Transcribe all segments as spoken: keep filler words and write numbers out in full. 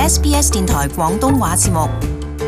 S B S 電台廣東話節目。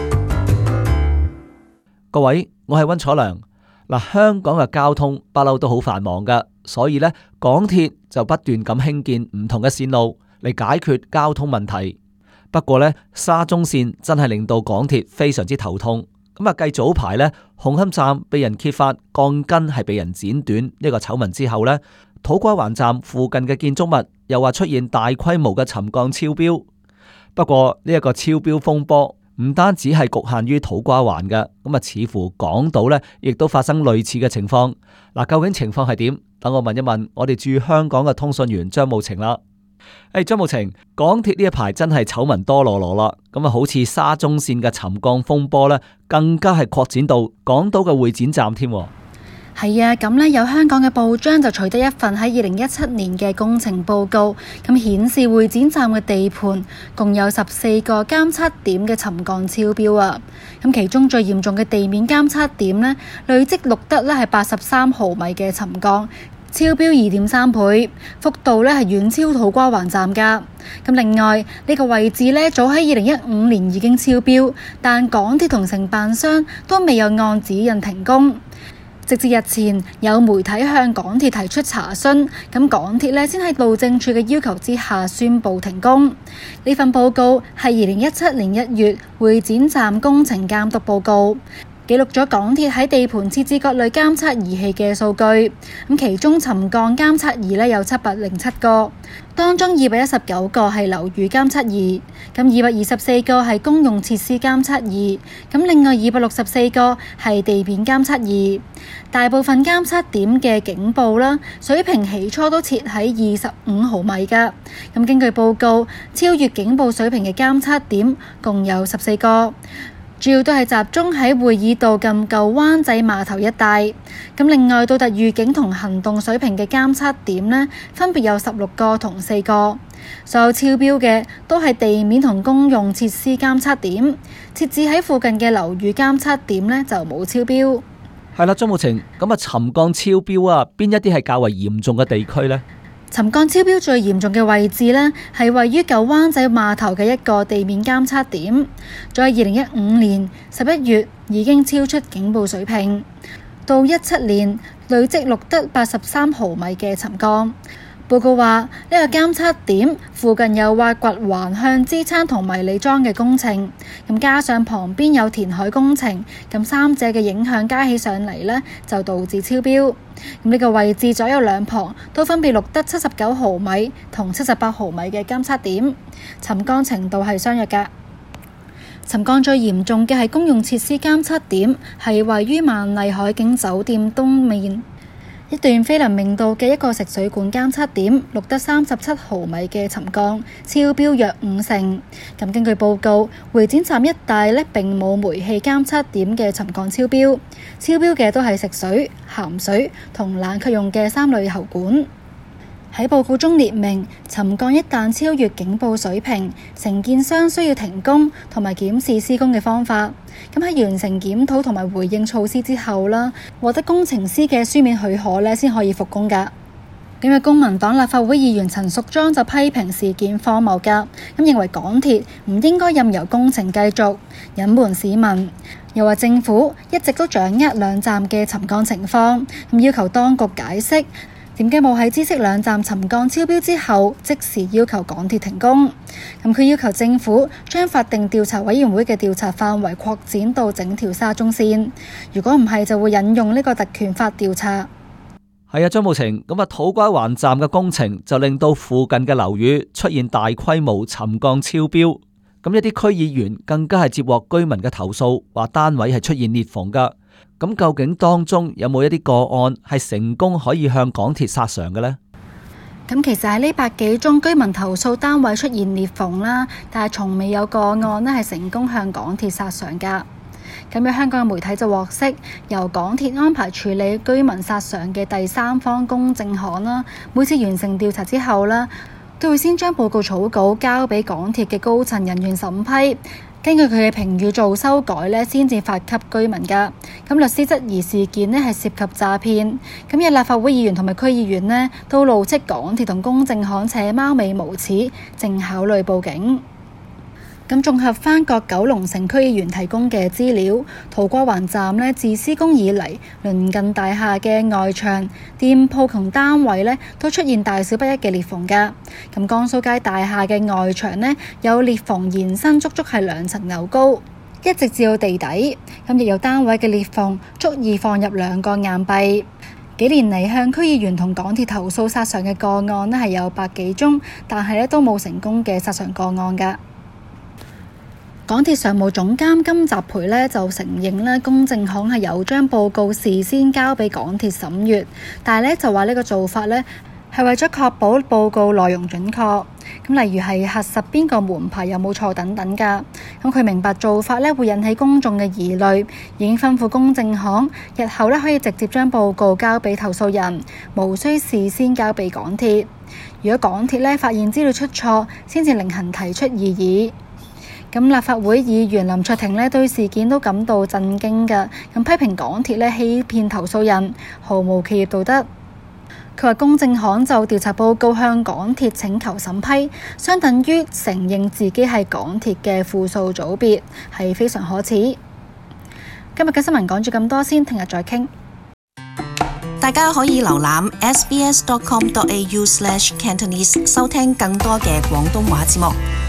各位，我係溫楚良。嗱，香港嘅交通不嬲都好繁忙噶，所以咧港鐵就不斷咁興建唔同嘅線路嚟解決交通問題。不過咧，沙中線真係令到港鐵非常之頭痛。咁啊，繼早排咧紅磡站被人揭發鋼筋係被人剪短呢個醜聞之後咧，土瓜灣站附近嘅建築物又話出現大規模嘅沉降超標。不過呢一個超標風波唔單止係局限於土瓜灣嘅，咁啊似乎港島咧亦都發生類似嘅情況。嗱，究竟情況係點？等我問一問我哋駐香港嘅通訊員張慕晴啦。誒，張慕晴，港鐵呢一排真係醜聞多羅羅啦，咁啊好似沙中線嘅沉降風波咧，更加係擴展到港島嘅會展站添。 係啊，咁呢有香港嘅報章就取得一份喺二零一七年嘅工程報告，咁顯示會展站嘅地盤共有十四個監測點嘅沉降超標啊！咁其中最嚴重嘅地面監測點呢，累積錄得呢係八十三毫米嘅沉降，超標二點三倍，幅度呢係遠超土瓜灣站㗎。咁另外呢、呢個位置呢，早喺二零一五年已經超標，但港鐵同承辦商都未有按指引停工。直至日前，有媒體向港鐵提出查詢，咁港鐵呢先喺路政署嘅要求之下宣布停工。呢份報告係二零一七年一月會展站工程監督報告，記錄咗港鐵喺地盤設置各類監測儀器嘅數據。咁其中沉降監測儀呢有七百零七個，當中二百一十九個係樓宇監測儀，咁二百二十四個係公用設施監測儀，咁另外二百六十四個係地面監測儀。大部分監測點嘅警報啦，水平起初都設喺二十五毫米㗎。咁根據報告，超越警報水平嘅監測點共有十四個。主要都係集中喺會議道近舊灣仔碼頭一帶。咁另外到達預警同行動水平嘅監測點呢，分別有十六個同四個。所有超標嘅都係地面同公用設施監測點，設置喺附近嘅樓宇監測點呢就冇超標。 係啦，張慕晴，咁啊沉降超標啊，邊一啲係較為嚴重嘅地區呢？ 沉降超標最嚴重嘅位置呢，係位於舊灣仔碼頭嘅一個地面監測點，在二零一五年十一月已經超出警報水平，到一七年累積錄得八十三毫米嘅沉降。報告話呢個監測點附近有挖掘橫向支撐同迷你樁嘅工程，咁加上旁邊有填海工程，咁三者嘅影響加起上嚟呢，就導致超標。咁呢個位置左右兩旁都分別錄得七十九毫米同七十八毫米嘅監測點，沉降程度係相若㗎。沉降最嚴重嘅係公用設施監測點，係位於萬麗海景酒店東面一段菲林明道嘅一個食水管監測點，錄得三十七毫米嘅沉降，超標約五成。咁根據報告，會展站一帶呢並冇煤氣監測點嘅沉降超標，超標嘅都係食水、鹹水同冷卻用嘅三類喉管。喺報告中列明，沉降一旦超越警報水平，承建商需要停工同埋檢視施工嘅方法。咁喺完成檢討同埋回應措施之後啦，獲得工程師嘅書面許可呢，先可以復工㗎。咁嘅公民黨立法會議員陳淑莊就批評事件荒謬㗎，咁認為港鐵唔應該任由工程繼續隱瞞市民，又話政府一直都掌握兩站嘅沉降情況，咁要求當局解釋點解冇喺知悉兩站沉降超標之後即時要求港鐵停工。咁佢要求政府將法定調查委員會嘅調查範圍擴展到整條沙中線，如果唔係就會引用呢個特權法調查。 係啊，張慕晴，咁啊土瓜灣站嘅工程就令到附近嘅樓宇出現大規模沉降超標。咁一啲區議員更加係接獲居民嘅投訴，話單位係出現裂縫噶。咁究竟當中有冇一啲個案係成功可以向港鐵索償嘅呢？ 咁其實喺呢百幾宗居民投訴單位出現裂縫啦，但係從未有個案呢係成功向港鐵索償噶。咁有香港嘅媒體就獲悉，由港鐵安排處理居民索償嘅第三方公證行啦，每次完成調查之後啦，都會先將報告草稿交俾港鐵嘅高層人員審批。根據佢嘅評語做修改呢，先至發給居民㗎。咁律師質疑事件呢係涉及詐騙。咁有立法會議員同埋區議員呢都怒斥港鐵同公證行且貓尾無恥，正考慮報警。 咁綜合翻各九龍城區議員提供嘅資料，土瓜灣站呢自施工以嚟，鄰近大廈嘅外牆、店鋪同單位呢都出現大小不一嘅裂縫㗎。咁江蘇街大廈嘅外牆呢有裂縫延伸足足係兩層樓高，一直至到地底。咁亦有單位嘅裂縫足以放入兩個硬幣。幾年嚟向區議員同港鐵投訴索償嘅個案呢係有百幾宗，但係呢都冇成功嘅索償個案㗎。港鐵常務總監金澤培呢就承認呢公證行係有將報告事先交俾港鐵審閱，但係呢就話呢個做法呢係為咗確保報告內容準確，咁例如係核實邊個門牌有冇錯等等㗎。咁佢明白做法呢會引起公眾嘅疑慮，已經吩咐公證行日後呢可以直接將報告交俾投訴人，無需事先交俾港鐵。如果港鐵呢發現資料出錯，先至另行提出異議。咁立法會議員林卓廷呢對事件都感到震驚㗎，咁批評港鐵呢欺騙投訴人，毫無企業道德。佢話公證行就調查報告向港鐵請求審批，相等於承認自己係港鐵嘅附屬組別，係非常可恥。今日嘅新聞講住咁多先，聽日再傾。 大家可以瀏覽 s b s dot com dot a u slash cantonese 收聽更多嘅廣東話節目。